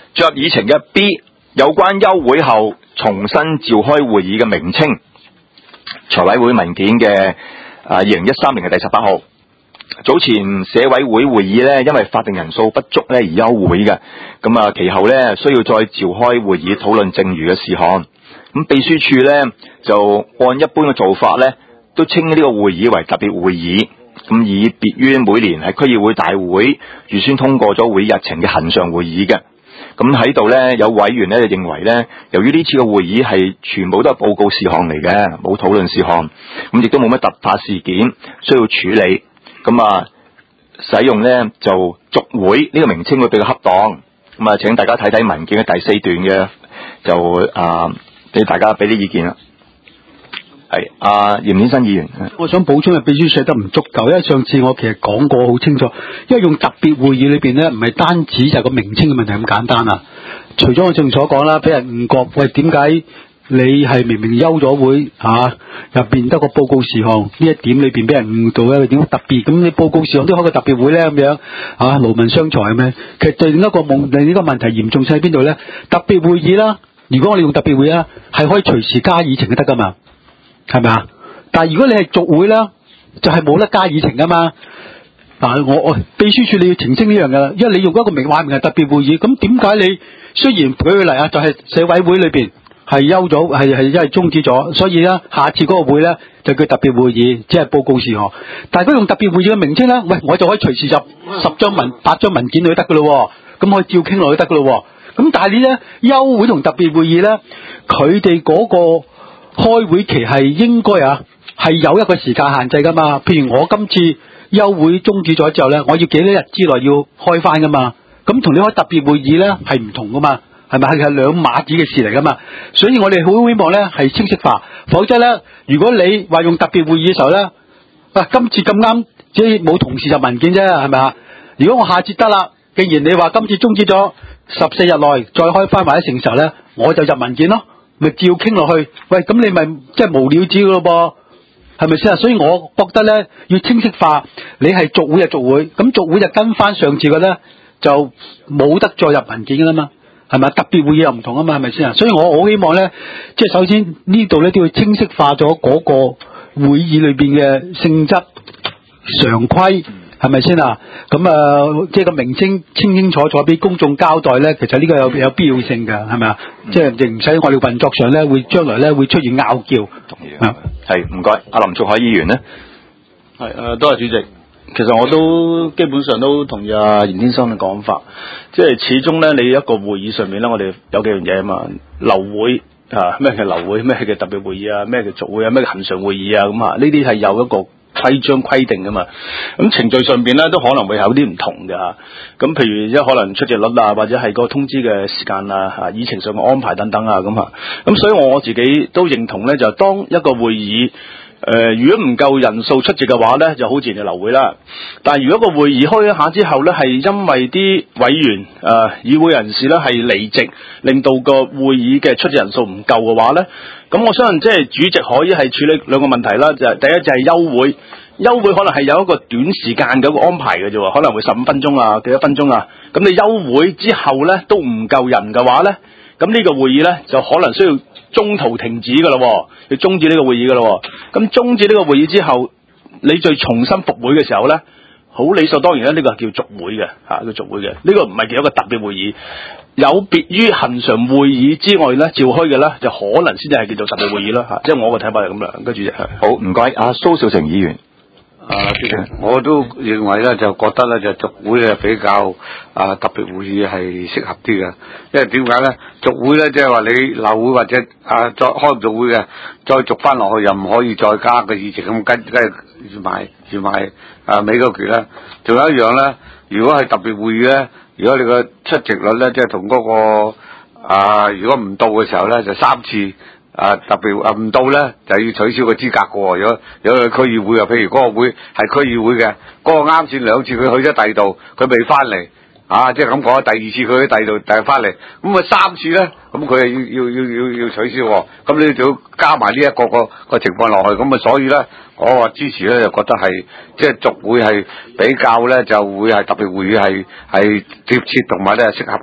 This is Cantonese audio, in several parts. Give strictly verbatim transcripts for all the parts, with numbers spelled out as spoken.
進入議程嘅 B， 有關休會後重新召開會議嘅名稱，財委會文件嘅二零一三年嘅第十八號。早前社委會會議咧，因為法定人數不足咧而休會嘅，咁啊其後咧需要再召開會議討論剩餘嘅事項。咁秘書處咧就按一般嘅做法咧，都稱呢個會議為特別會議，咁以別於每年係區議會大會預先通過咗會議日程嘅恆常會議嘅。咁喺度咧，有委員咧就認為咧，由於呢次嘅會議係全部都係報告事項嚟嘅，冇討論事項，咁亦都冇乜突發事件需要處理。咁啊，使用咧就續會呢個名稱會比較恰當。咁啊，請大家睇睇文件嘅第四段嘅，就啊俾大家俾啲意見啦。係阿嚴天新議員， 我想補充嘅秘書寫得唔足夠，因為上次我其實講過好清楚，因為用特別會議裏邊咧，唔係單止就係個名稱嘅問題咁簡單啊。除咗我正所講啦，俾人誤覺，喂，點解你係明明休咗會嚇，入邊得個報告事項呢一點裏邊俾人誤導咧？點特別？咁你報告事項都開個特別會咧咁樣嚇，勞民傷財咁樣。其實對另一個夢，另一個問題嚴重性喺邊度咧？特別會議啦，如果我哋用特別會議啦，係可以隨時加議程都得噶嘛，係咪啊？但係如果你係續會啦，就係冇得加議程噶嘛。嗱，我我秘書處你要澄清呢樣噶啦，因為你用一個名話明係特別會議，咁點解你雖然舉個例啊，就係社委會裏邊係休咗，係係因為終止咗，所以咧下次嗰個會咧就叫特別會議，即係報告事項。但係如果用特別會議嘅名稱咧，喂，我就可以隨時入十張文、八張文件都得噶咯，咁可以照傾落去得噶咯。咁但係你咧休會同特別會議咧，佢哋嗰個開會期係應該啊係有一個時間限制噶嘛。譬如我今次休會終止咗之後咧，我要幾多日之內要開翻噶嘛。咁同你開特別會議咧係唔同噶嘛，係咪係係兩碼子嘅事嚟噶嘛？所以我哋好希望咧係清晰化，否則咧如果你話用特別會議嘅時候咧，啊今次咁啱即係冇同事入文件啫，係咪啊？如果我下次得啦，既然你話今次終止咗十四日內再開翻或者成時候咧，我就入文件咯，咪照傾落去。喂，咁你咪即係無了止噶咯噃。係咪先啊？所以我覺得咧要清晰化，你係續會就續會，咁續會就跟翻上次嘅咧，就冇得再入文件噶啦嘛，係咪？特別會議又唔同啊嘛，係咪先啊？所以我好希望咧，即係首先呢度咧都要清晰化咗嗰個會議裏邊嘅性質、常規，係咪先啊？咁啊，即係個名稱清清楚楚俾公眾交代咧，其實呢個有有必要性嘅，係咪啊？即係亦唔使我哋運作上咧會將來咧會出現拗撬。 同意啊，係唔該，阿林卓海議員咧， 係誒，多謝主席。其實我都基本上都同意阿嚴天生嘅講法，即係始終咧，你一個會議上面咧，我哋有幾樣嘢啊嘛，流會啊，咩叫流會，咩叫特別會議啊，咩叫續會啊，咩叫恆常會議啊，咁啊，呢啲係有一個規章規定噶嘛。咁程序上邊咧都可能會有啲唔同嘅嚇。咁譬如一可能出席率啊，或者係個通知嘅時間啊，嚇議程上嘅安排等等啊，咁嚇。咁所以我自己都認同咧，就當一個會議。誒、呃，如果唔夠人數出席嘅話咧，就好自然就流會啦。但係如果個會議開一下之後咧，係因為啲委員誒、呃、議會人士咧係離席，令到個會議嘅出席人數唔夠嘅話咧，咁我相信即係主席可以係處理兩個問題啦。就係第一就係休會，休會可能係有一個短時間嘅一個安排嘅啫，可能會十五分鐘啊，幾多分鐘啊。咁你休會之後咧都唔夠人嘅話咧，咁呢個會議咧就可能需要中途停止噶啦，要終止呢個會議噶啦。咁終止呢個會議之後，你再重新復會嘅時候咧，好理所當然咧，呢個係叫續會嘅嚇，叫續會嘅。呢個唔係叫一個特別會議，有別於恆常會議之外咧，召開嘅咧就可能先至係叫做特別會議啦嚇。即係我個睇法係咁樣。跟住就係好唔該，阿蘇少成議員。 啊，我都認為咧，就覺得咧就續會係比較啊特別會議係適合啲嘅，因為點解咧？續會咧即係話你流會或者啊再開唔到會嘅，再續翻落去又唔可以再加個議程咁跟跟住埋住埋啊尾嗰橛咧。仲有一樣咧，如果係特別會議咧，如果你個出席率咧即係同嗰個啊如果唔到嘅時候咧就三次。啊，特別啊唔到咧，就要取消個資格嘅。如果如果去區議會啊，譬如嗰個會係區議會嘅，嗰、嗰個啱先兩次佢去咗第二度，佢未翻嚟啊，即係咁講，第二次佢去第二度第二翻嚟，咁啊三次咧，咁佢要要要要要取消，咁你就要加埋呢一個個個情況落去，咁啊所以咧，我話支持咧就覺得係即係續會係比較咧就會係特別會議係係貼切同埋咧適合嘅。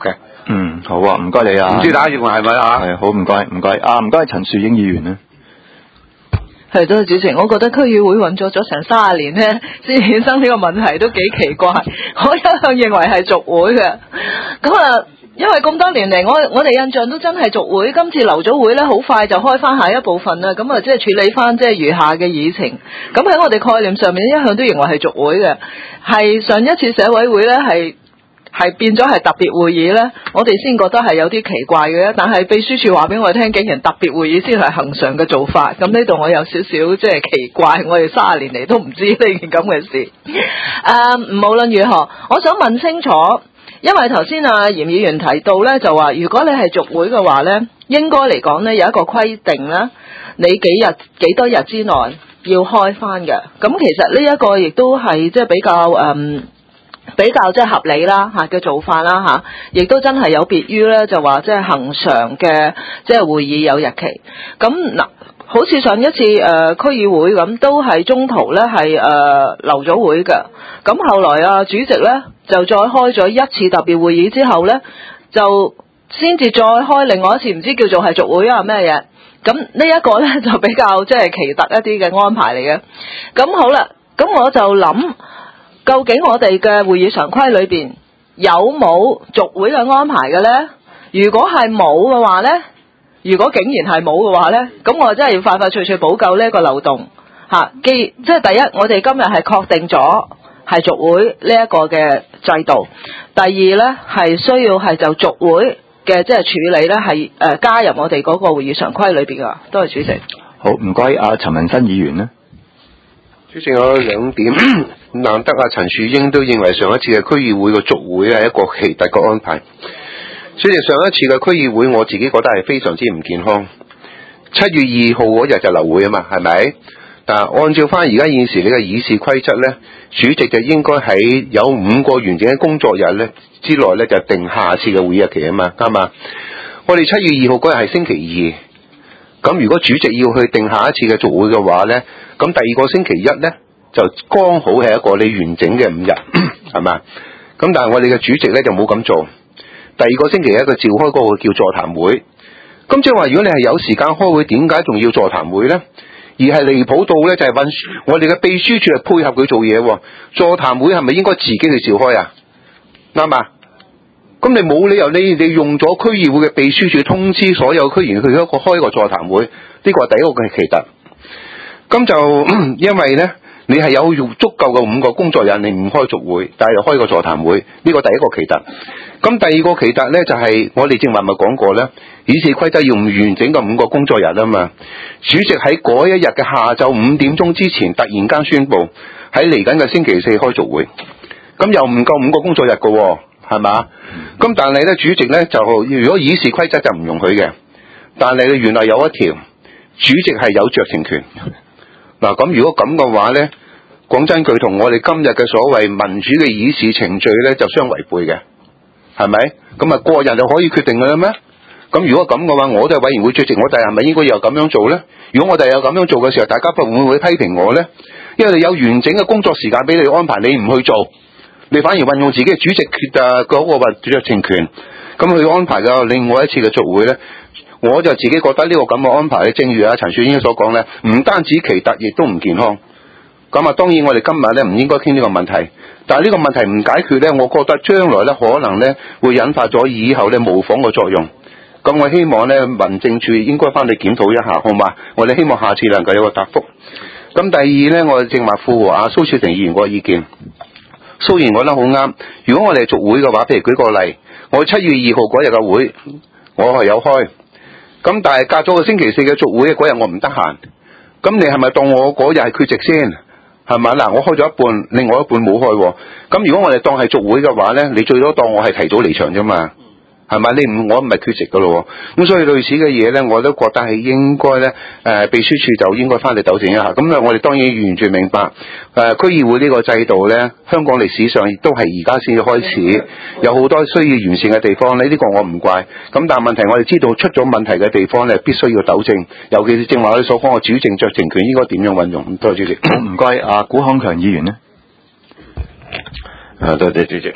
嗯，好啊，唔該你啊。 唔知大家認為係咪啊？ 係好，唔該，唔該。啊，唔該陳樹英議員咧。 係多謝主席，我覺得區議會運作咗成三十年咧，先衍生呢個問題都幾奇怪。我一向認為係續會嘅，咁啊，因為咁多年嚟，我我哋印象都真係續會。今次留咗會咧，好快就開翻下一部分啦。咁啊，即係處理翻即係餘下嘅議程。咁喺我哋概念上面，一向都認為係續會嘅。係上一次社委會咧係。係變咗係特別會議呢，我哋先覺得係有啲奇怪嘅。但係秘書處話俾我聽，竟然特別會議先係恒常嘅做法。咁呢度我有少少即係奇怪，我哋三十年嚟都唔知呢件咁嘅事。誒、uh, 無論如何，我想問清楚，因為頭先阿嚴議員提到呢，就話如果你係續會嘅話呢，應該嚟講呢，有一個規定啦，你幾日幾多日之內要開翻嘅。咁其實呢一個亦都係即係比較誒。Um, 比較即係合理啦嚇嘅做法啦嚇，亦都真係有別於咧就話即係恆常嘅即係會議有日期。咁嗱，好似上一次誒、呃、區議會咁，都係中途咧係誒留咗會嘅。咁後來啊主席咧就再開咗一次特別會議之後咧，就先至再開另外一次，唔知叫做係續會啊咩嘢。咁呢一個咧就比較即係奇特一啲嘅安排嚟嘅。咁好啦，咁我就諗。究竟我哋嘅會議常規裏邊有冇續會嘅安排嘅呢？如果係冇嘅話呢，如果竟然係冇嘅話呢，咁我真係要快快脆脆補救呢一個漏洞嚇。既即係第一，我哋今日係確定咗係續會呢一個嘅制度；第二呢，係需要係就續會嘅即係處理呢，係誒加入我哋嗰個會議常規裏邊噶。多謝主席。 好，唔該，阿陳文新議員呢。 主席，我有兩點，難得阿陳樹英都認為上一次嘅區議會嘅續會係一個奇特嘅安排。主席，上一次嘅區議會我自己覺得係非常之唔健康。七月二號嗰日就流會啊嘛，係咪？但係按照翻而家現時你嘅議事規則呢，主席就應該喺有五個完整嘅工作日呢之內呢，就定下次嘅會議日期啊嘛，啱嘛？我哋七月二號嗰日係星期二，咁如果主席要去定下一次嘅續會嘅話呢，咁第二個星期一呢，就剛好係一個你完整嘅五日，係嘛？咁但係我哋嘅主席呢，就冇咁做。第二個星期一佢召開嗰個叫座談會。咁即係話，如果你係有時間開會，點解仲要座談會呢？而係離譜到呢，就係運我哋嘅秘書處係配合佢做嘢。座談會係咪應該自己去召開啊？啱嘛？咁你冇理由你你用咗區議會嘅秘書處通知所有區議員去一個開一個座談會，呢個係第一個嘅奇特。咁就因為呢，你係有用足夠嘅五個工作日，你唔開續會，但係又開個座談會，呢個第一個奇特。咁第二個奇特呢，就係我哋正話咪講過呢，議事規則要唔完整嘅五個工作日啊嘛。主席喺嗰一日嘅下晝五點鐘之前，突然間宣布喺嚟緊嘅星期四開續會，咁又唔夠五個工作日㗎喎，係嘛？咁但係呢，主席呢，就如果議事規則就唔容許嘅，但係原來有一條，主席係有酌情權。嗱，咁如果咁嘅話呢，講真句，同我哋今日嘅所謂民主嘅議事程序呢，就相違背嘅。係咪？咁啊，個人就可以決定嘅啦咩？咁如果咁嘅話，我都係委員會主席，我第日係咪應該又咁樣做呢？如果我第日有咁樣做嘅時候，大家會唔會批評我呢？因為你有完整嘅工作時間俾你安排，你唔去做，你反而運用自己嘅主席決啊嗰個話酌情權，咁去安排嘅另外一次嘅續會呢，我就自己覺得呢個咁嘅安排，正如阿陳樹英所講呢，唔單止奇特，亦都唔健康。咁啊，當然我哋今日呢唔應該傾呢個問題。但係呢個問題唔解決呢，我覺得將來呢可能呢會引發咗以後呢模仿嘅作用。咁我希望呢民政處應該翻嚟檢討一下，好嘛？我哋希望下次能夠有個答覆。咁第二呢，我哋正話附和阿蘇小婷議員個意見。蘇議員講得好啱。如果我哋係續會嘅話，譬如舉個例，我七月二號嗰日嘅會，我係有開。咁但係隔咗個星期四嘅續會嗰日我唔得閒。咁你係咪當我嗰日係缺席先？係咪嗱？我開咗一半，另外一半冇開。咁如果我哋當係續會嘅話呢，你最多當我係提早離場啫嘛。係咪？你唔我唔係缺席噶咯。咁所以類似嘅嘢呢，我都覺得係應該呢。誒、呃，秘書處就應該翻嚟糾正一下。咁啊，我哋當然完全明白。誒、呃，區議會呢個制度呢，香港歷史上亦都係而家先至開始，有好多需要完善嘅地方呢。呢、這個我唔怪。咁但係問題我哋知道出咗問題嘅地方呢，必須要糾正。尤其是正話你所講嘅主政酌情權應該點樣運用？多謝主席。 唔該，阿古康強議員呢。 啊，多謝主席。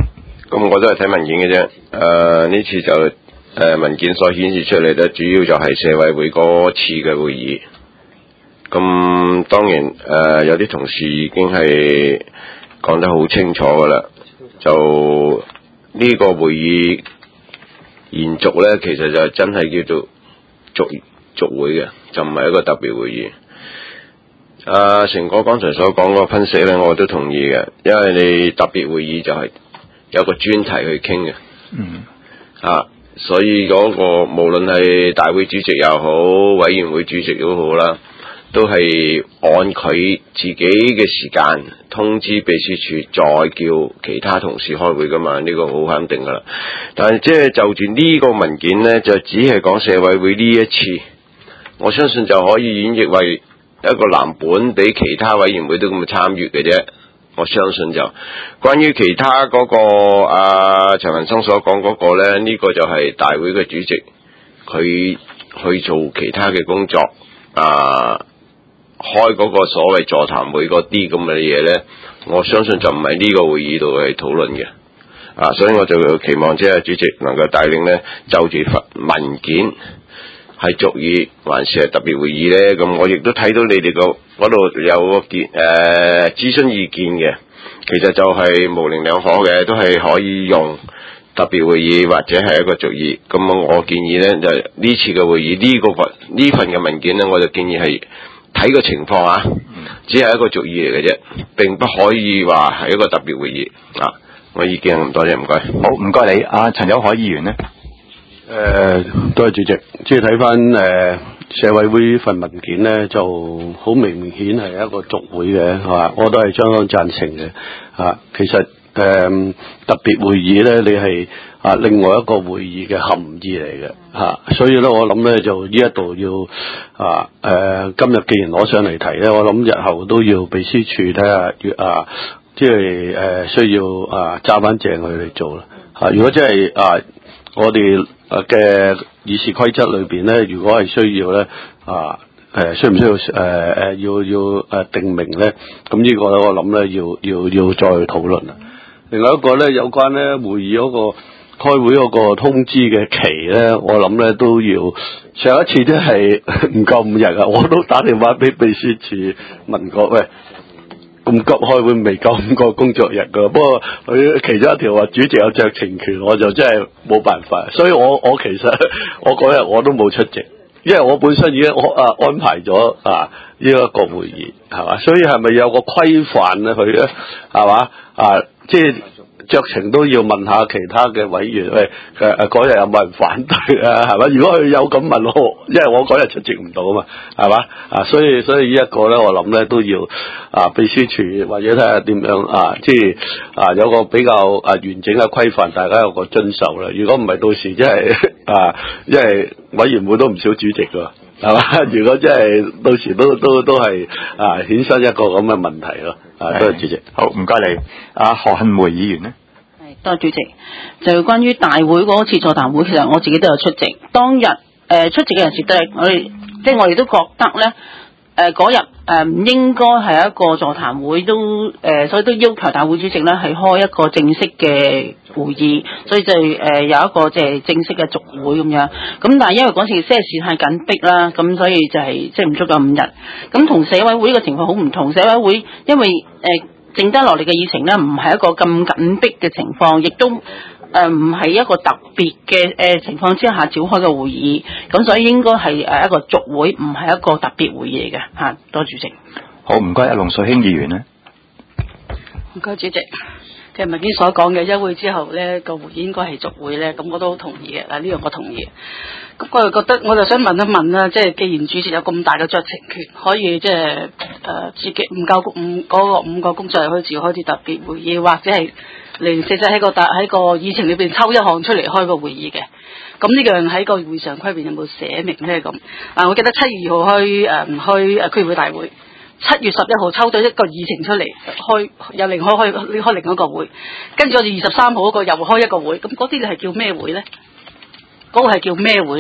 咁我都係睇文件嘅啫。誒、呃、呢次就誒、呃、文件所顯示出嚟咧，主要就係社委會嗰次嘅會議。咁當然誒、呃、有啲同事已經係講得好清楚噶啦，就呢個會議延續咧，其實就真係叫做續續會嘅，就唔係一個特別會議。阿成哥剛才所講個分析咧，我都同意嘅，因為你特別會議就係有個專題去傾嘅， 嗯， 啊，所以嗰個無論係大會主席又好，委員會主席都好啦，都係按佢自己嘅時間通知秘書處，再叫其他同事開會噶嘛，呢個好肯定噶啦。但係即係就住呢個文件呢，就只係講社委會呢一次，我相信就可以演繹為一個藍本俾其他委員會都咁參與嘅啫。我相信就關於其他嗰、那個阿陳文生所講嗰個呢，呢、這個就係大會嘅主席佢去做其他嘅工作啊。開嗰個所謂座談會嗰啲咁嘅嘢呢，我相信就唔係呢個會議度去討論嘅，啊，所以我就期望即係主席能夠帶領呢，就住份文件係續議還是係特別會議呢？咁我亦都睇到你哋個嗰度有個建誒諮詢意見嘅，其實就係模棱兩可嘅，都係可以用特別會議或者係一個續議。咁我建議呢，就呢次嘅會議呢、這個份呢份嘅文件呢，我就建議係睇個情況啊，只係一個續議嚟嘅啫，並不可以話係一個特別會議啊。我意見咁多謝，唔該。 好，唔該你。阿、啊、陳友凱議員呢？ 誒、呃，多謝主席。即係睇翻誒社委會份文件咧，就好明明顯係一個續會嘅，係嘛？我都係相當贊成嘅。啊，其實誒、呃、特別會議咧，你係啊另外一個會議嘅含義嚟嘅嚇，所以咧我諗咧就呢一度要啊誒、呃、今日既然攞上嚟提咧，我諗日後都要秘書處睇下，越啊即係誒需要啊揸翻正佢嚟做啦嚇。如果真係啊我哋嘅議事規則裏邊咧，如果係需要咧啊誒需唔需要誒誒、呃、要要誒定明咧？咁呢個咧我諗咧要要要再討論啦。另外一個咧有關咧會議嗰個開會嗰個通知嘅期咧，我諗咧都要上一次都係唔夠五日啊，我都打電話俾秘書處問過，喂，咁急開會未夠五個工作日噶，不過佢其中一條話主席有酌情權，我就真係冇辦法，所以我我其實我嗰日我都冇出席，因為我本身已經啊安排咗啊呢一個會議係嘛，所以係咪有個規範咧佢咧係嘛啊即係。酌情都要問下其他嘅委員，喂誒誒嗰日有冇人反對啊？係嘛？如果佢有咁問我，因為我嗰日出席唔到啊嘛，係嘛啊？所以所以呢一個咧，我諗咧都要啊秘書處或者睇下點樣啊，即係啊有個比較啊完整嘅規範，大家有個遵守啦。如果唔係到時即係啊，因為委員會都唔少主席㗎。係嘛？如果真係到時都都都係啊，衍生一個咁嘅問題咯。啊，多謝主席。 好，唔該你。阿何杏梅議員呢？ 係，多謝主席。就關於大會嗰次座談會，其實我自己都有出席。當日誒、呃、出席嘅人士都係我哋，即係我哋都覺得咧。誒嗰日誒唔應該係一個座談會，都誒、呃、所以都要求大會主席咧係開一個正式嘅會議，所以就誒、呃、有一個即係正式嘅續會咁樣。咁但係因為嗰次些時太緊迫啦，咁所以就係即係唔足夠五日。咁同社委會呢個情況好唔同，社委會因為誒、呃、剩低落嚟嘅議程咧唔係一個咁緊迫嘅情況，亦都。誒唔係一個特別嘅誒、呃、情況之下召開嘅會議，咁所以應該係誒一個續會，唔係一個特別會議嚟嘅嚇。多主席。好，唔該，阿龍瑞興議員呢？ 唔該，主席。其實文件所講嘅休會之後咧，個會議應該係續會咧，咁我都好同意嘅。嗱，呢樣我同意。咁我就覺得，我就想問一問啦，即係既然主席有咁大嘅酌情權，可以即係誒自己唔夠五嗰個五個工作日可以召開啲特別會議，或者係零零四四喺個大喺個議程裏邊抽一項出嚟開個會議嘅。咁呢樣喺個會上規邊有冇寫明咧？咁啊，我記得七月二號去誒、呃、去誒區議會大會。七月十一號抽到一個議程出嚟，開有另開開開另一個會，跟住我哋二十三號嗰個又開一個會，咁嗰啲係叫咩會咧？嗰、嗰個係叫咩會咧？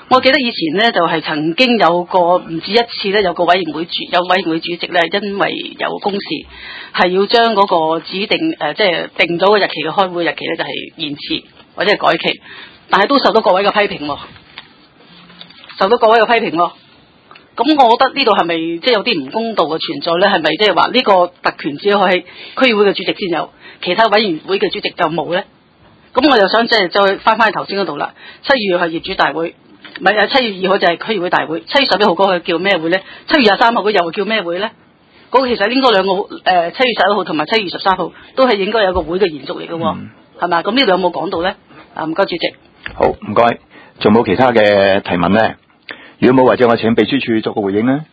我記得以前咧就係、是、曾經有過唔止一次咧，有個委員會主有委員會主席咧，因為有公事係要將嗰個指定誒、呃、即係定咗個日期嘅開會日期咧，就係、是、延遲或者係改期，但係都受到各位嘅批評喎，受到各位嘅批評喎。咁我覺得呢度係咪即係有啲唔公道嘅存在咧？係咪即係話呢個特權只可以區議會嘅主席先有，其他委員會嘅主席就冇咧？咁我就想即係再翻返去頭先嗰度啦。七月係業主大會，唔係啊，七月二號就係區議會大會。七月十一號嗰個叫咩會咧？七月廿三號嗰又叫咩會咧？嗰、那個其實應該兩個誒，七、呃、月十一號同埋七月十三號都係應該有個會嘅延續嚟嘅喎，係咪啊？咁呢度有冇講到咧？啊，唔該主席。 好，唔該。仲冇其他嘅提問咧？如果冇，或者我請秘書處作個回應咧。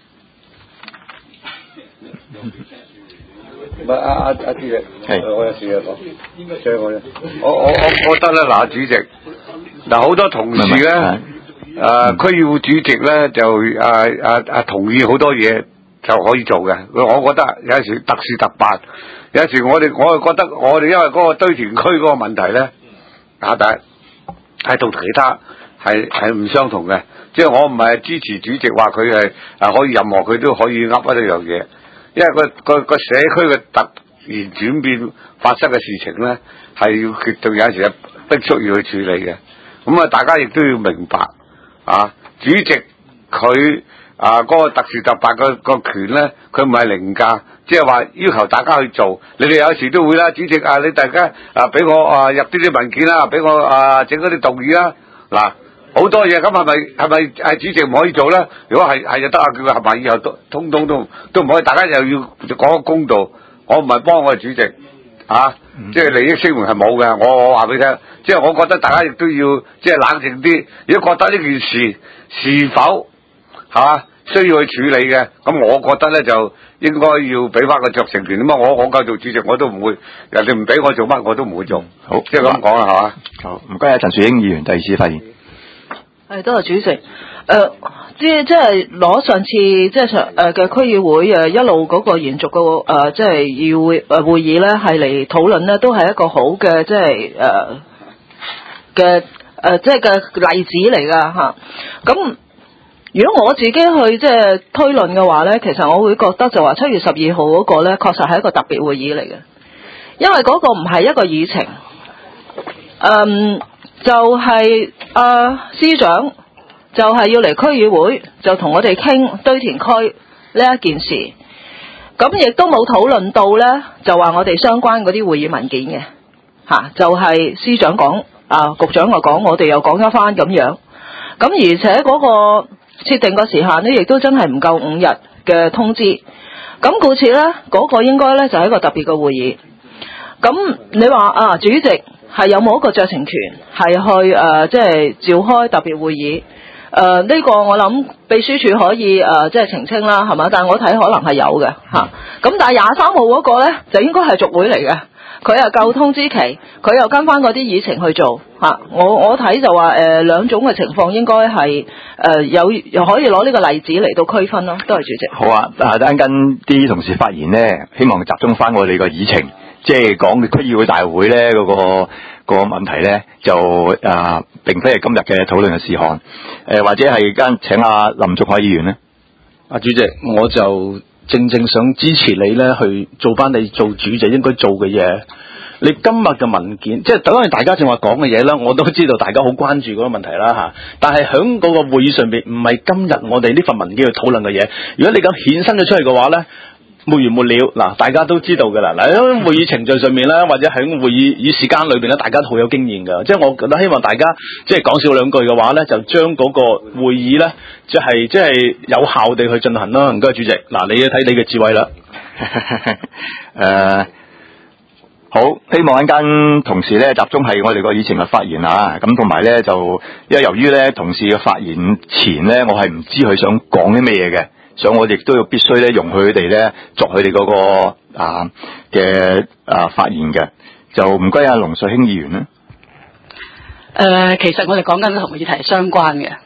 唔係阿阿阿主席，係我有事啊講，即係我我我我覺得咧，嗱主席，嗱好多同事咧，誒區議會主席咧就誒誒誒同意好多嘢就可以做嘅。我覺得有時特事特辦，有時我哋我係覺得我哋因為嗰個堆填區嗰個問題咧，啊但係係同其他係係唔相同嘅，即係我唔係支持主席話佢係誒可以任何佢都可以噏一樣嘢。因為個個個社區嘅突然轉變發生嘅事情咧，係要決定有陣時係逼促要去處理嘅。咁啊，大家亦都要明白啊，主席佢啊嗰、那個特事特辦個個權咧，佢唔係凌駕，即係話要求大家去做。你哋有時都會啦，主席啊，你大家啊俾我啊入啲啲文件啦，俾我啊整嗰啲動議啦，嗱。好多嘢咁係咪係咪係主席唔可以做咧？如果係係就得啊，叫佢係咪以後都通通都都唔可以？大家又要講個公道。我唔係幫我係主席啊，嗯、即係利益聲明係冇嘅。我我話俾你聽，即係我覺得大家亦都要即係冷靜啲。如果覺得呢件事是否係嘛、啊、需要去處理嘅，咁我覺得咧就應該要俾翻個酌情權。咁啊，我我夠做主席，我都唔會人哋唔俾我做乜，我都唔會做。好，即係咁講啦，係嘛？ 好，唔該啊，陳樹英議員第二次發言。 係，多謝主席。誒、呃，即即係攞上次即係上誒嘅區議會誒一路嗰個延續個誒、呃、即係議會誒會議咧，係嚟討論咧，都係一個好嘅即係誒嘅誒即係嘅例子嚟噶嚇。咁、啊、如果我自己去即係推論嘅話咧，其實我會覺得就話七月十二號嗰個咧，確實係一個特別會議嚟嘅，因為嗰個唔係一個議程，嗯。就係、是、啊、呃，司長就係要嚟區議會，就同我哋傾堆填區呢一件事。咁亦都冇討論到呢，就話我哋相關嗰啲會議文件嘅嚇、啊，就係、是、司長講啊，局長又講，我哋又講一番咁樣。咁而且嗰個設定個時限呢，亦都真係唔夠五日嘅通知。咁故此呢，嗰、那個應該呢，就係、是、一個特別嘅會議。咁你話啊，主席係有冇一個酌情權係去誒、呃，即係召開特別會議？誒、呃、呢、這個我諗秘書處可以誒、呃，即係澄清啦，係嘛？但係我睇可能係有嘅嚇。咁、啊、但係廿三號嗰個咧，就應該係續會嚟嘅。佢又夠通知期，佢又跟翻嗰啲議程去做嚇、啊。我我睇就話誒、呃、兩種嘅情況應該係誒、呃、有又可以攞呢個例子嚟到區分咯。多謝主席。 好啊，啊等陣啲同事發言咧，希望集中翻我哋個議程。即係講區議會大會咧，嗰、那個、那個問題咧，就啊、呃、並非係今日嘅討論嘅事項。誒、呃、或者係間請阿林仲海議員咧。 阿主席，我就正正想支持你咧，去做翻你做主席應該做嘅嘢。你今日嘅文件，即係等於大家正話講嘅嘢啦，我都知道大家好關注嗰個問題啦嚇。但係喺嗰個會議上邊，唔係今日我哋呢份文件去討論嘅嘢。如果你咁衍生咗出嚟嘅話咧，沒完沒了嗱，大家都知道嘅啦。嗱，喺會議程序上面咧，或者喺會議議時間裏邊咧，大家都好有經驗嘅。即係我覺得希望大家即係講少兩句嘅話咧，就將嗰個會議咧，即係即係有效地去進行啦。唔該，主席。嗱，你睇你嘅智慧啦。 誒、uh 好，希望一間同事咧集中係我哋個議程嘅發言啊，咁同埋咧就因為由於咧同事嘅發言前咧，我係唔知佢想講啲咩嘢嘅，所以我亦都要必須咧容許佢哋咧作佢哋嗰個啊嘅啊發言嘅，就唔該阿龍瑞卿議員咧。 誒、呃，其實我哋講緊同議題相關嘅。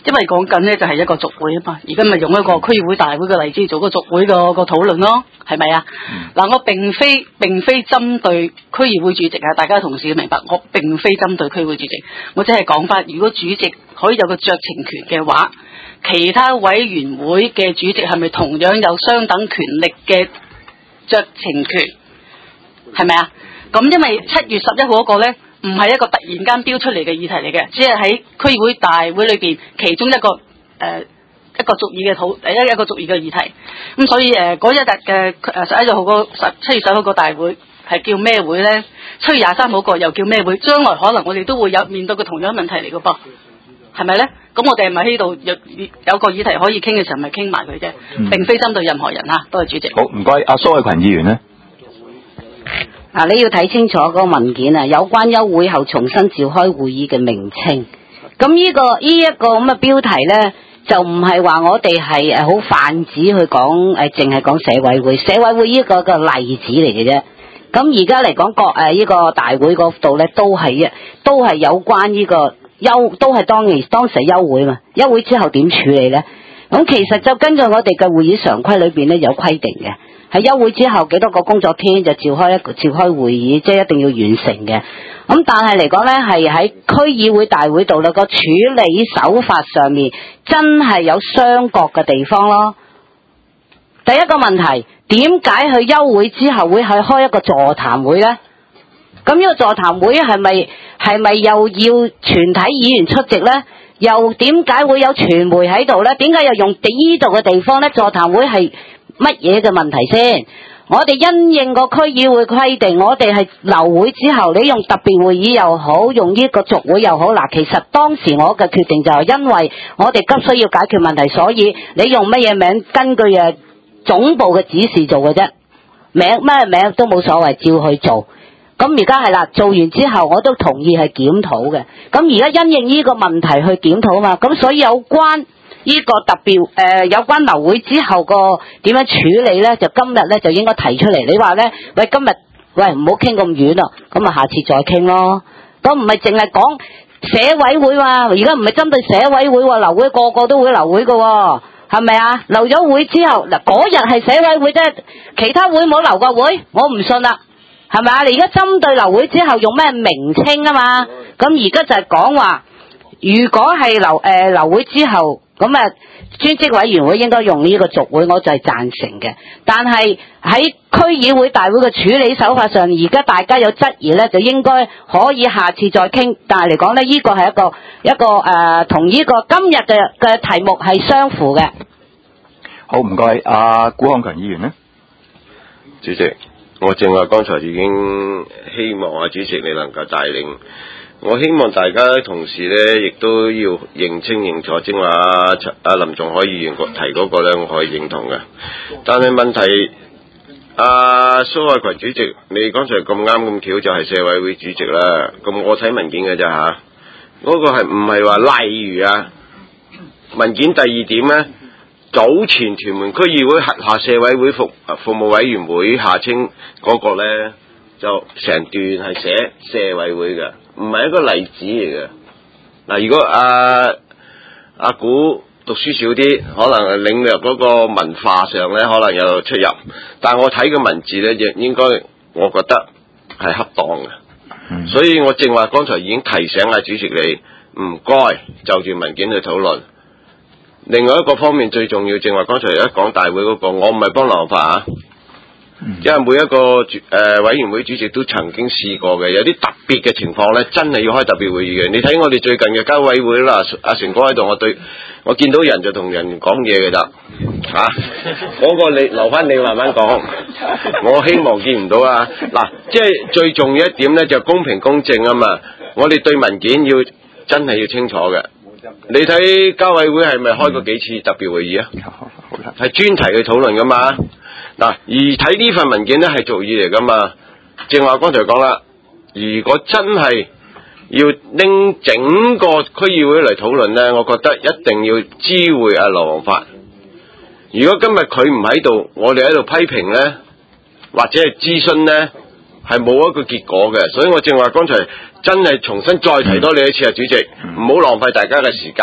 因為講緊咧就係一個續會啊嘛，而家咪用一個區議會大會嘅例子做個續會個個討論咯，係咪啊？嗱、嗯，我並非並非針對區議會主席啊，大家同事要明白，我並非針對區議會主席，我只係講翻，如果主席可以有個酌情權嘅話，其他委員會嘅主席係咪同樣有相等權力嘅酌情權？係咪啊？咁因為七月十一號嗰個咧，唔係一個突然間標出嚟嘅議題嚟嘅，只係喺區議會大會裏邊其中一個誒、呃、一個續議嘅討誒一一個續議嘅議題。咁所以誒嗰一日嘅誒十一號個十七月十一號個大會係叫咩會咧？七月廿三號個又叫咩會？將來可能我哋都會有面對嘅同樣問題嚟嘅噃，係咪咧？咁我哋係咪喺度有有個議題可以傾嘅時候，咪傾埋佢啫，並非針對任何人嚇。多謝主席。 好，唔該，阿蘇偉群議員咧。 嗱，你要睇清楚嗰個文件啊，有關休會後重新召開會議嘅名稱。咁呢、這個呢一、這個咁嘅標題咧，就唔係話我哋係誒好泛指去講誒，淨係講社委會。社委會呢個個例子嚟嘅啫。咁而家嚟講國誒呢個大會嗰度咧，都係一都係有關呢、這個休，都係當年當時休會嘛。休會之後點處理咧？咁其實就根據我哋嘅會議常規裏邊咧有規定嘅。喺休會之後幾多個工作天就召開一個召開會議，即係一定要完成嘅。咁但係嚟講咧，係喺區議會大會度咧個處理手法上面真係有商榷嘅地方咯。第一個問題，點解去休會之後會去開一個座談會咧？咁呢個座談會係咪係咪又要全體議員出席咧？又點解會有傳媒喺度咧？點解又用呢度嘅地方咧？座談會係乜嘢嘅問題先？我哋因應個區議會規定，我哋係留會之後，你用特別會議又好，用呢個續會又好。嗱，其實當時我嘅決定就係因為我哋急需要解決問題，所以你用乜嘢名，根據誒總部嘅指示做嘅啫，名咩名都冇所謂，照去做。咁而家係啦，做完之後我都同意係檢討嘅。咁而家因應呢個問題去檢討嘛，咁所以有關呢個特別誒、呃、有關流會之後個點樣處理咧，就今日咧就應該提出嚟。你話咧，喂今日喂唔好傾咁遠咯，咁啊下次再傾咯。咁唔係淨係講社委會嘛，而家唔係針對社委會喎，流會個個都會流會㗎喎，係咪啊？留咗會之後嗱，嗰日係社委會啫，其他會冇留過會，我唔信啦，係咪啊？你而家針對流會之後用咩名稱啊嘛？咁而家就係講話，如果係流誒、呃、流會之後。咁啊，專職委員會應該用呢個續會，我就係贊成嘅。但係喺區議會大會嘅處理手法上，而家大家有質疑咧，就應該可以下次再傾。但係嚟講咧，呢、這個係一個一個誒，同、呃、呢個今日嘅嘅題目係相符嘅。 好，唔該，阿古漢強議員咧， 主席，我正話剛才已經希望阿主席你能夠帶領。我希望大家同事咧，亦都要認清認楚，正話阿林仲海議員提嗰個咧，我可以認同嘅。但係問題，阿蘇愛群主席，你剛才咁啱咁巧就係社委會主席啦。咁我睇文件嘅咋吓，嗰、那個係唔係話例如啊？文件第二點咧，早前屯門區議會轄下社委會服服務委員會下稱嗰個咧，就成段係寫社委會嘅。唔係一個例子嚟嘅。嗱，如果阿阿古讀書少啲，可能領略嗰個文化上咧，可能有出入。但係我睇個文字咧，亦應該我覺得係恰當嘅。嗯、所以我正話剛才已經提醒阿主席你，唔該就住文件去討論。另外一個方面最重要，正話剛才一講大會嗰、那個，我唔係幫劉法啊。因為每一個誒、呃、委員會主席都曾經試過嘅，有啲特別嘅情況咧，真係要開特別會議嘅。你睇我哋最近嘅交委會啦，阿成哥喺度，我對我見到人就同人講嘢嘅咋嚇，嗰個你留翻你慢慢講，我希望見唔到啊。嗱，即係最重要一點咧，就公平公正啊嘛。我哋對文件要真係要清楚嘅。你睇交委會係咪開過幾次特別會議啊？係專題去討論噶嘛。嗱，而睇呢份文件咧係續議嚟噶嘛，正話剛才講啦，如果真係要拎整個區議會嚟討論咧，我覺得一定要知會阿羅王發。如果今日佢唔喺度，我哋喺度批評咧，或者係諮詢咧，係冇一個結果嘅。所以我正話剛才真係重新再提多你一次啊，主席，唔好浪費大家嘅時間。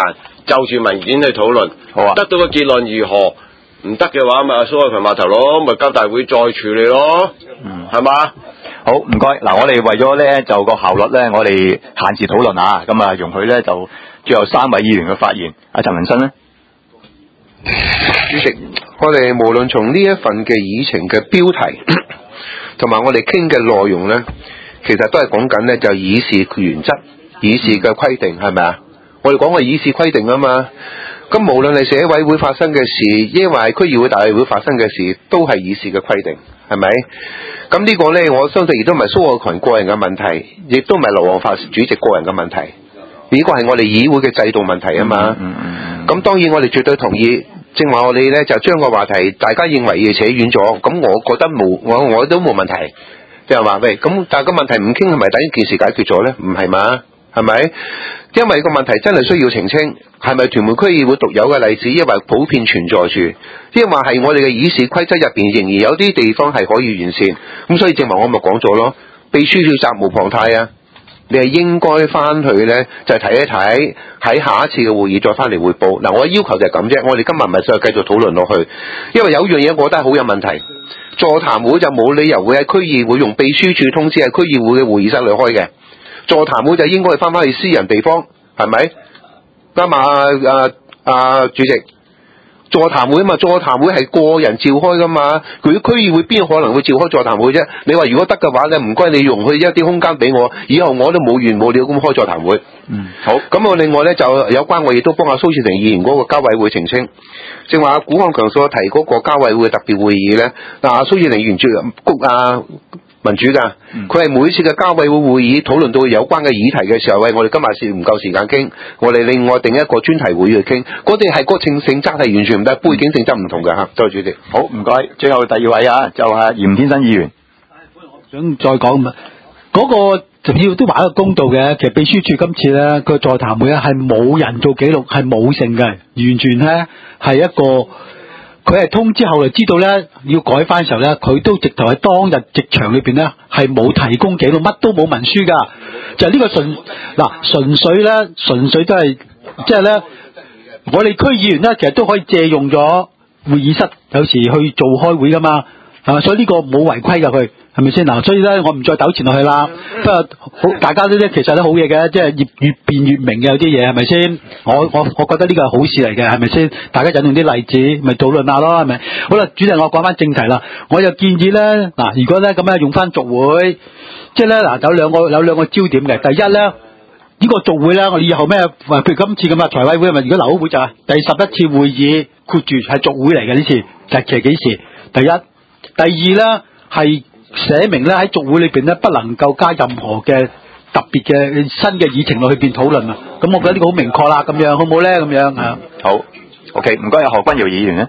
就住文件去討論， 好啊， 得到個結論如何？唔得嘅話，咪蘇偉群碼頭咯，咪交大會再處理咯， 嗯， 係嘛？ 好，唔該。嗱，我哋為咗咧就個效率咧，我哋限時討論啊，咁啊容許咧就最後三位議員嘅發言。阿陳文新咧， 主席，我哋無論從呢一份嘅議程嘅標題，同埋我哋傾嘅內容咧，其實都係講緊咧就議事原則、議事嘅規定，係咪啊？我哋講嘅議事規定啊嘛。咁無論係社委會發生嘅事，抑或係區議會大會發生嘅事，都係議事嘅規定，係咪？咁呢個呢，我相信亦都唔係蘇偉群個人嘅問題，亦都唔係劉皇發主席個人嘅問題，呢個係我哋議會嘅制度問題啊嘛。咁、嗯嗯嗯、當然我哋絕對同意，正話我哋呢就將個話題大家認為要扯遠咗，咁我覺得冇，我我都冇問題，即係話喂，咁但係個問題唔傾係咪等於件事解決咗呢？唔係嘛？係咪？因為個問題真係需要澄清，係咪屯門區議會獨有嘅例子，因為普遍存在住，因為話係我哋嘅議事規則入邊仍然有啲地方係可以完善，咁所以正話我咪講咗咯，秘書要責無旁貸啊，你係應該翻去呢，就睇一睇，喺下一次嘅會議再翻嚟匯報。嗱，我嘅要求就係咁啫，我哋今日唔係想繼續討論落去，因為有樣嘢我覺得係好有問題，座談會就冇理由會喺區議會用秘書處通知喺區議會嘅會議室裏開嘅。座談會就應該係翻返去私人地方，係咪？啱啊！啊啊，主席，座談會啊嘛，座談會係個人召開噶嘛，佢區議會邊可能會召開座談會啫？你話如果得嘅話咧，唔該你容許一啲空間俾我，以後我都冇完冇了咁開座談會。 嗯，好。咁我另外咧就有關，我亦都幫阿蘇志成議員嗰個交委會澄清，正話古漢強所提嗰個交委會嘅特別會議咧，嗱，阿蘇志成議員主谷啊。民主噶，佢係每次嘅交委會會議討論到有關嘅議題嘅時候，喂，我哋今日是唔夠時間傾，我哋另外定一個專題會去傾，嗰啲係個性性質係完全唔得，背景性質唔同嘅嚇。多謝主席。 好，唔該。最後第二位啊，就係嚴天新議員。 想再講啊，嗰、那個就要都話一個公道嘅，其實秘書處今次咧個座談會咧係冇人做記錄，係冇性嘅，完全咧係一個。佢係通知後嚟知道咧要改翻嘅時候咧，佢都直頭喺當日席場裏邊咧係冇提供記錄，乜都冇文書噶，就係、是、呢個純嗱純粹咧，純粹都係即係咧，我哋區議員咧其實都可以借用咗會議室，有時去做開會噶嘛，係嘛？所以呢個冇違規噶佢。係咪先嗱？所以咧，我唔再糾纏落去啦。不過好，大家都咧，其實都好嘢嘅，即係越越辯越明嘅有啲嘢，係咪先？我我我覺得呢個係好事嚟嘅，係咪先？大家引用啲例子，咪討論下咯，係咪？好啦，主席，我講翻正題啦。我就建議咧，嗱，如果咧咁樣用翻續會，即係咧嗱，有兩個有兩個焦點嘅。第一咧，呢個續會咧，我哋以後咩？譬如今次咁啊，財委會咪如果留會就係第十一次會議括住係續會嚟嘅呢次，日期係幾時？第一，第二咧係。寫明咧喺續會裏邊咧不能夠加任何嘅特別嘅新嘅議程落去邊討論啊！咁我覺得呢個好明確啦，咁樣好唔好咧？咁樣啊， 好 ，OK， 唔該，何君堯議員咧。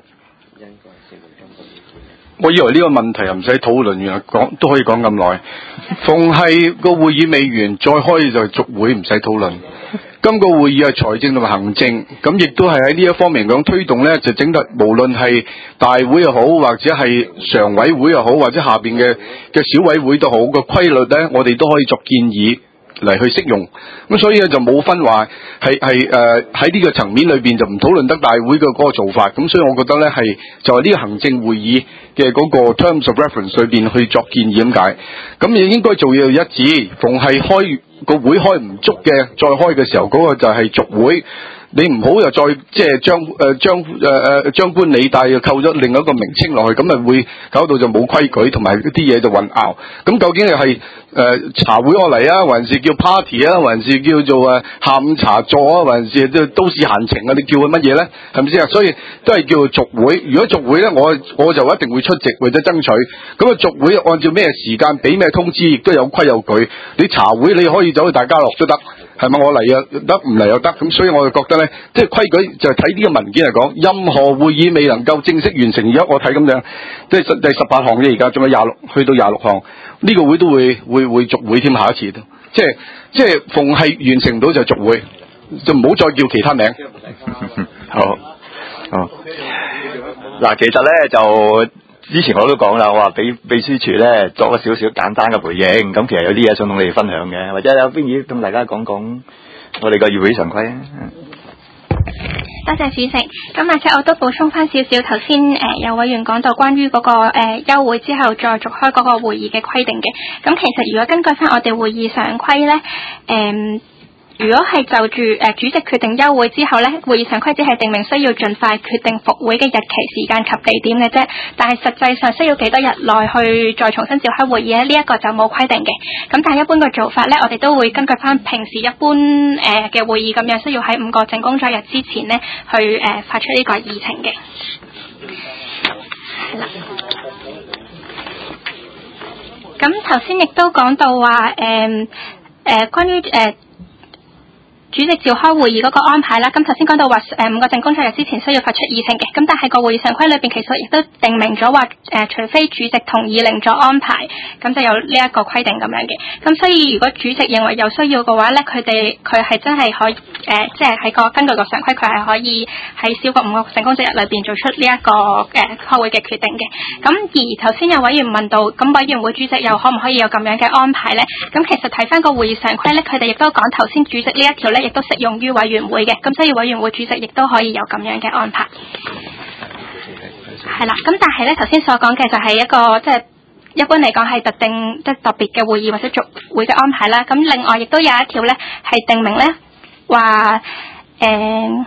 我以為呢個問題又唔使討論，原來講都可以講咁耐。逢係個會議未完，再開就續會，唔使討論。今個會議係財政同埋行政，咁亦都係喺呢一方面講推動呢，就整得無論係大會又好，或者係常委會又好，或者下邊嘅嘅小委會都好，個規律呢，我哋都可以作建議嚟去適用。咁所以咧就冇分話係係誒喺呢個層面裏邊就唔討論得大會嘅嗰個做法。咁所以我覺得呢，係就係呢個行政會議嘅嗰個 terms of reference 裏邊去作建議咁解。咁亦應該做嘢一致，逢係開個會開唔足嘅，再開嘅時候嗰、那個就係續會。你唔好又再即係將誒將誒誒張冠李戴又扣咗另一個名稱落去，咁咪會搞到就冇規矩，同埋啲嘢就混淆。咁究竟你係誒茶會我嚟啊，還是叫 party 啊，還是叫做誒下午茶座啊，還是即係都市閒情啊？你叫佢乜嘢咧？係咪先啊？所以都係叫做續會。如果續會咧，我我就一定會出席或者爭取。咁啊續會按照咩時間俾咩通知，亦都有規有矩。你茶會你可以走去大家樂都得。係咪我嚟啊？得唔嚟又得，咁所以我就覺得咧，即係規矩就係睇呢個文件嚟講，任何會議未能夠正式完成，而家我睇咁樣，即係第十八項啫，而家仲有廿六，去到廿六項，呢、這個會都會會會續會添，下一次都，即係即係逢係完成唔到就續會，就唔好再叫其他名。 好，好，嗱，其實咧就。之前我都講啦，我話俾秘書處咧作咗少少簡單嘅回應，咁其實有啲嘢想同你哋分享嘅，或者有邊嘢同大家講講我哋個議會常規啊。 多謝主席。咁或者我都補充翻少少，頭先誒有委員講到關於嗰、那個誒、呃、休會之後再續開嗰個會議嘅規定嘅。咁其實如果根據翻我哋會議常規咧，誒、呃。如果係就住誒、呃、主席決定休會之後咧，會議常規只係定明需要盡快決定復會嘅日期、時間及地點嘅啫。但係實際上需要幾多日內去再重新召開會議咧？呢、這、一個就冇規定嘅。咁但係一般嘅做法咧，我哋都會根據翻平時一般誒嘅、呃、會議咁樣，需要喺五個淨工作日之前咧去誒、呃、發出呢個議程嘅。係啦。咁頭先亦都講到話誒誒關於誒。呃主席召開會議嗰個安排啦，咁頭先講到話誒五個淨工作日之前需要發出議程嘅，咁但係個會議常規裏邊其實亦都定明咗話誒，除非主席同意另作安排，咁就有呢一個規定咁樣嘅。咁所以如果主席認為有需要嘅話咧，佢哋佢係真係可以誒，即係喺個根據個常規，佢係可以喺少過五個淨工作日裏邊做出呢、這、一個誒開、呃、會嘅決定嘅。咁而頭先有委員問到，咁委員會主席又可唔可以有咁樣嘅安排咧？咁其實睇翻個會議常規咧，佢哋亦都講頭先主席呢一條咧。亦都適用於委員會嘅，咁所以委員會主席亦都可以有咁樣嘅安排。係啦，咁但係咧頭先所講嘅就係一個即係、就是、一般嚟講係特定即係、就是、特別嘅會議或者續會嘅安排啦。咁另外亦都有一條咧係定明咧話誒。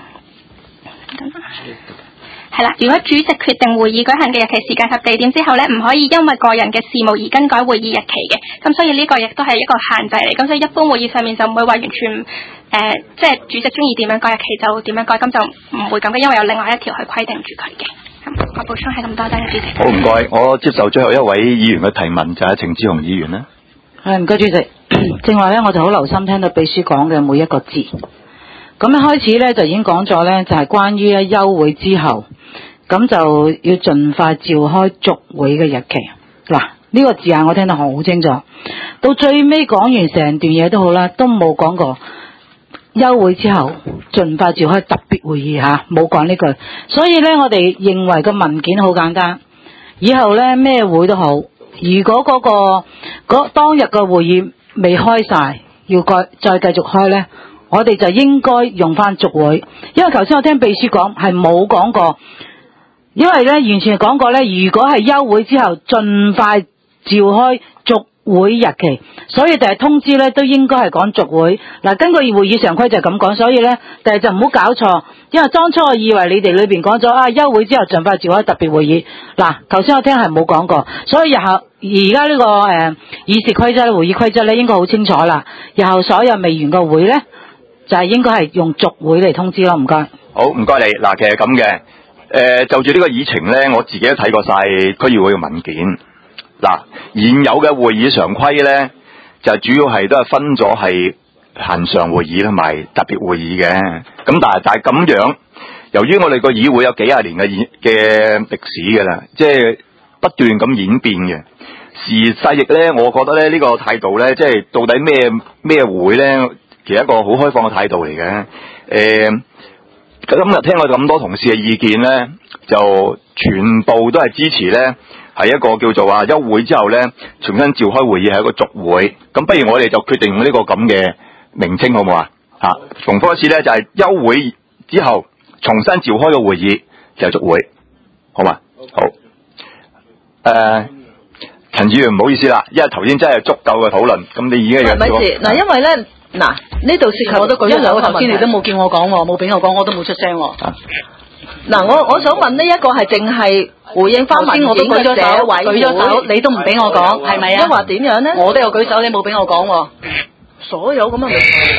係啦，如果主席決定會議舉行嘅日期、時間及地點之後咧，唔可以因為個人嘅事務而更改會議日期嘅。咁所以呢個亦都係一個限制嚟。咁所以一般會議上面就唔會話完全誒、呃，即係主席中意點樣改日期就點樣改，咁就唔會咁嘅，因為有另外一條去規定住佢嘅。咁我補充係咁多，多謝主席。 好，唔該，我接受最後一位議員嘅提問，就係程志雄議員啦。 係唔該，主席。正話咧，我就好留心聽到秘書講嘅每一個字。咁一開始咧就已經講咗咧，就係、是、關於咧休會之後，咁就要盡快召開續會嘅日期。嗱，呢個字眼我聽得好清楚。到最尾講完成段嘢都好啦，都冇講過休會之後盡快召開特別會議吓，冇講呢句。所以咧，我哋認為個文件好簡單。以後咧咩會都好，如果嗰、那個嗰當日個會議未開晒，要再再繼續開咧。我哋就應該用翻續會，因為頭先我聽秘書講係冇講過，因為咧完全係講過咧，如果係休會之後盡快召開續會日期，所以第日通知咧都應該係講續會。嗱，根據會議常規就係咁講，所以咧第日就唔好搞錯，因為當初我以為你哋裏邊講咗啊休會之後盡快召開特別會議，嗱頭先我聽係冇講過，所以日後而家呢個誒、呃、議事規則、會議規則咧應該好清楚啦，日後所有未完個會咧。就係應該係用續會嚟通知咯，唔該。 好，唔該你。嗱，其實咁嘅，誒、呃，就住呢個議程咧，我自己都睇過晒區議會嘅文件。嗱，現有嘅會議常規咧，就主要係都係分咗係恆常會議同埋特別會議嘅。咁但係但係咁樣，由於我哋個議會有幾廿年嘅嘅歷史㗎啦，即係不斷咁演變嘅。時勢亦咧，我覺得咧呢、這個態度咧，即係到底咩咩會咧？其實一個好開放嘅態度嚟嘅，誒、呃，今日聽我咁多同事嘅意見咧，就全部都係支持咧，係一個叫做話休會之後咧，重新召開會議係一個續會。咁不如我哋就決定用呢個咁嘅名稱好唔好啊？吓，重複一次咧，就係、是、休會之後重新召開個會議就係、是、續會，好嘛？好。誒、呃，陳議員唔好意思啦，因為頭先真係足夠嘅討論，咁你已經有咪事嗱，因為咧。嗱，呢度涉及我都舉咗手，頭先你都冇叫我講，冇俾我講，我都冇出聲。嗱、啊，我我想問呢一個係淨係回應翻文件嘅社委會，舉咗手，你都唔俾我講，係咪啊？因為點樣咧？我都有舉手，你冇俾我講。所有咁啊，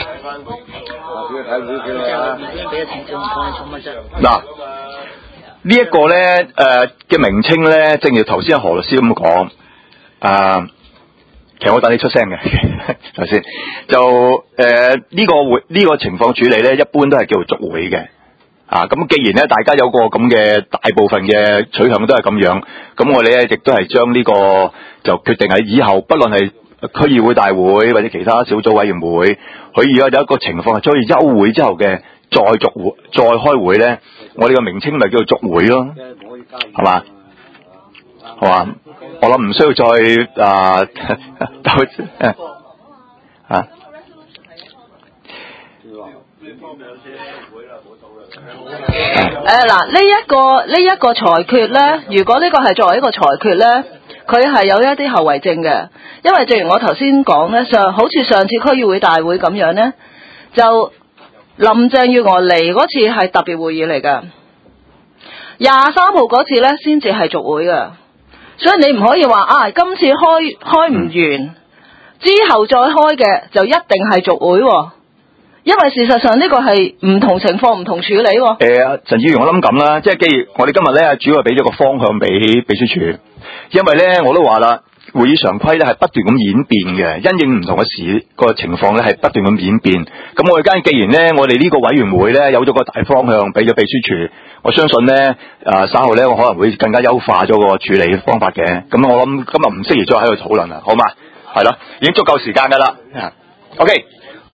嗱，呢一個咧誒嘅名稱咧，正如頭先何律師咁講，啊。其實我等你出聲嘅，頭先就誒呢、呃這個會呢、這個情況處理咧，一般都係叫做續會嘅。啊，咁既然咧大家有個咁嘅大部分嘅取向都係咁樣，咁我哋咧亦都係將呢個就決定喺以後，不論係區議會大會或者其他小組委員會，佢而家有一個情況係將休會之後嘅再續會再開會咧，我哋個名稱咪叫做續會咯，係嘛？好嘛？我諗唔需要再啊，啊誒嗱，呢一個呢一個裁決咧，如果呢個係作為一個裁決咧，佢係有一啲後遺症嘅，因為正如我頭先講咧，上好似上次區議會大會咁樣咧，就林鄭月娥嚟嗰次係特別會議嚟㗎，廿三號嗰次咧先至係續會㗎，所以你唔可以話啊，今次開開唔完，之後再開嘅就一定係續會喎。因為事實上呢個係唔同情況唔同處理喎。 誒、呃，陳議員，我諗咁啦，即係既然我哋今日咧主要係俾咗個方向俾秘書處，因為咧我都話啦，會議常規咧係不斷咁演變嘅，因應唔同嘅事個情況咧係不斷咁演變。咁我哋間既然咧我哋呢個委員會咧有咗個大方向俾咗秘書處，我相信咧啊稍後咧我可能會更加優化咗個處理方法嘅。咁我諗今日唔適宜再喺度討論啦，好嘛？係咯，已經足夠時間㗎啦。OK。